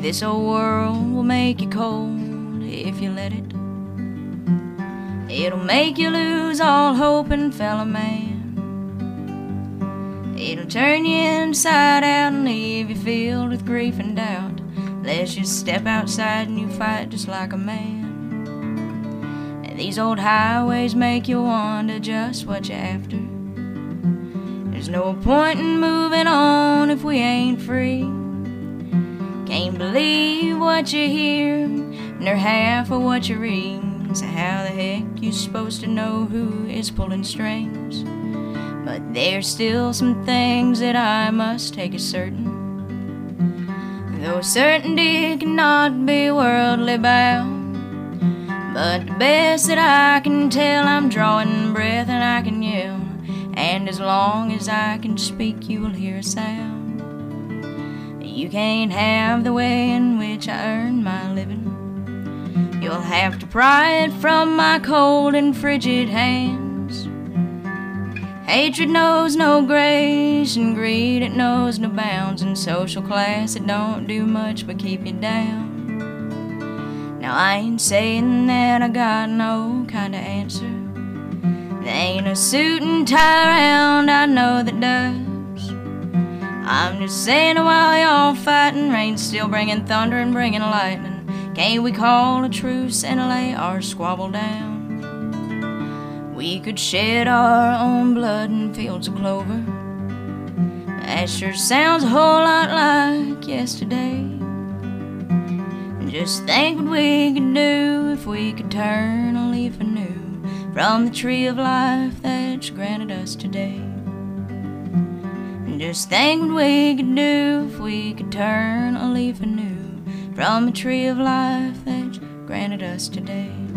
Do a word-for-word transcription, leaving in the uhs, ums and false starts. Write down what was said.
This old world will make you cold if you let it. It'll make you lose all hope in fellow man. It'll turn you inside out and leave you filled with grief and doubt, unless you step outside and you fight just like a man. And these old highways make you wonder just what you're after. There's no point in moving on if we ain't free. Can't believe what you hear, nor half of what you read. So how the heck you supposed to know who is pulling strings? But there's still some things that I must take as certain. Though certainty cannot be worldly bound, but the best that I can tell, I'm drawing breath and I can yell. And as long as I can speak, you will hear a sound. You can't have the way in which I earn my living. You'll have to pry it from my cold and frigid hands. Hatred knows no grace, and greed it knows no bounds, and social class it don't do much but keep you down. Now I ain't saying that I got no kind of answer. There ain't a suit and tie around I know that does. I'm just saying while y'all fighting, rain's still bringing thunder and bringing lightning. Can't we call a truce and lay our squabble down? We could shed our own blood in fields of clover. That sure sounds a whole lot like yesterday. Just think what we could do if we could turn a leaf anew from the tree of life that's granted us today. Just think what we could do if we could turn a leaf anew from the tree of life that's granted us today.